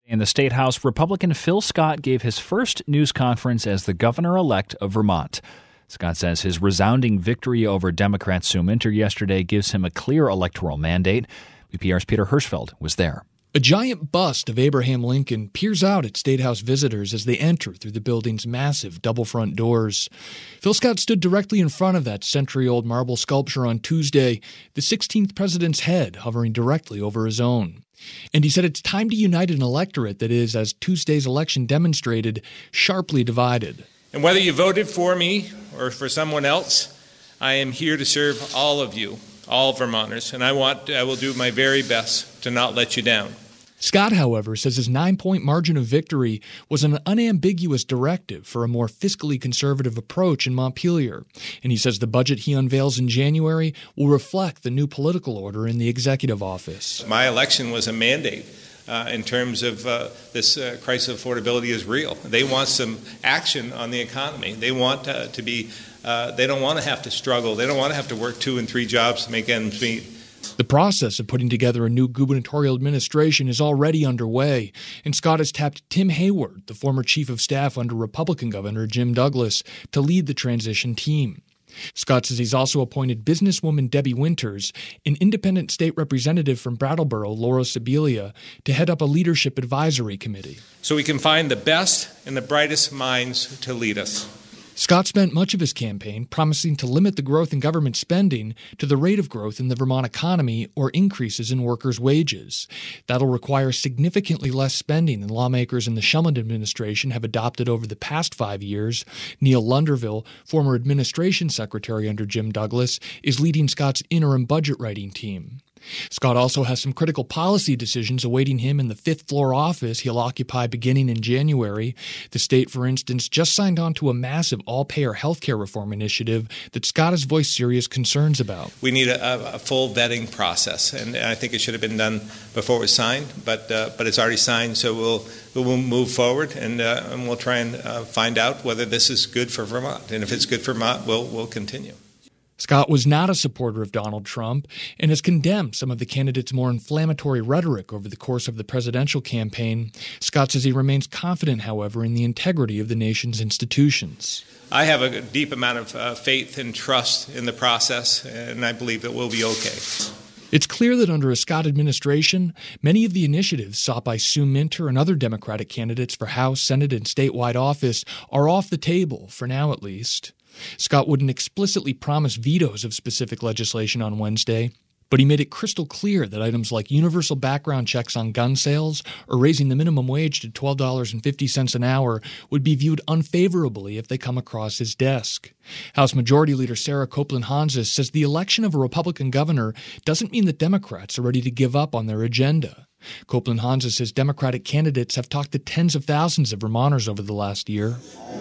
In the State House, Republican Phil Scott gave his first news conference as the governor-elect of Vermont. Scott says his resounding victory over Democrat Sue Minter yesterday gives him a clear electoral mandate. VPR's Peter Hirschfeld was there. A giant bust of Abraham Lincoln peers out at State House visitors as they enter through the building's massive double front doors. Phil Scott stood directly in front of that century-old marble sculpture on Tuesday, the 16th president's head hovering directly over his own. And he said it's time to unite an electorate that is, as Tuesday's election demonstrated, sharply divided. And whether you voted for me or for someone else, I am here to serve all of you, all Vermonters, and I will do my very best to not let you down. Scott, however, says his 9-point margin of victory was an unambiguous directive for a more fiscally conservative approach in Montpelier. And he says the budget he unveils in January will reflect the new political order in the executive office. My election was a mandate in terms of this crisis of affordability is real. They want some action on the economy. They want to be, they don't want to have to struggle. They don't want to have to work 2 and 3 jobs to make ends meet. The process of putting together a new gubernatorial administration is already underway, and Scott has tapped Tim Hayward, the former chief of staff under Republican Governor Jim Douglas, to lead the transition team. Scott says he's also appointed businesswoman Debbie Winters, an independent state representative from Brattleboro, Laura Sibilia, to head up a leadership advisory committee. So we can find the best and the brightest minds to lead us. Scott spent much of his campaign promising to limit the growth in government spending to the rate of growth in the Vermont economy or increases in workers' wages. That'll require significantly less spending than lawmakers in the Shumlin administration have adopted over the past 5 years. Neil Lunderville, former administration secretary under Jim Douglas, is leading Scott's interim budget writing team. Scott also has some critical policy decisions awaiting him in the 5th-floor office he'll occupy beginning in January. The state, for instance, just signed on to a massive all-payer health care reform initiative that Scott has voiced serious concerns about. We need a full vetting process, and I think it should have been done before it was signed, but it's already signed, so we'll move forward, and we'll try and find out whether this is good for Vermont. And if it's good for Vermont, we'll continue. Scott was not a supporter of Donald Trump and has condemned some of the candidate's more inflammatory rhetoric over the course of the presidential campaign. Scott says he remains confident, however, in the integrity of the nation's institutions. I have a deep amount of faith and trust in the process, and I believe it will be okay. It's clear that under a Scott administration, many of the initiatives sought by Sue Minter and other Democratic candidates for House, Senate, and statewide office are off the table, for now at least. Scott wouldn't explicitly promise vetoes of specific legislation on Wednesday, but he made it crystal clear that items like universal background checks on gun sales or raising the minimum wage to $12.50 an hour would be viewed unfavorably if they come across his desk. House Majority Leader Sarah Copeland-Hanzas says the election of a Republican governor doesn't mean that Democrats are ready to give up on their agenda. Copeland-Hanzas says Democratic candidates have talked to tens of thousands of Vermonters over the last year.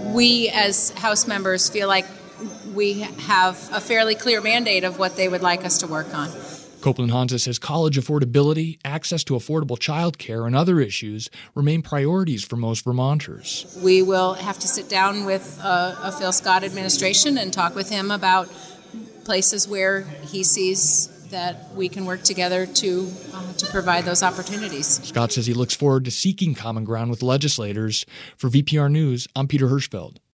We as House members feel like we have a fairly clear mandate of what they would like us to work on. Copeland-Hanzas says college affordability, access to affordable child care, and other issues remain priorities for most Vermonters. We will have to sit down with a Phil Scott administration and talk with him about places where he sees that we can work together to provide those opportunities. Scott says he looks forward to seeking common ground with legislators. For VPR News, I'm Peter Hirschfeld.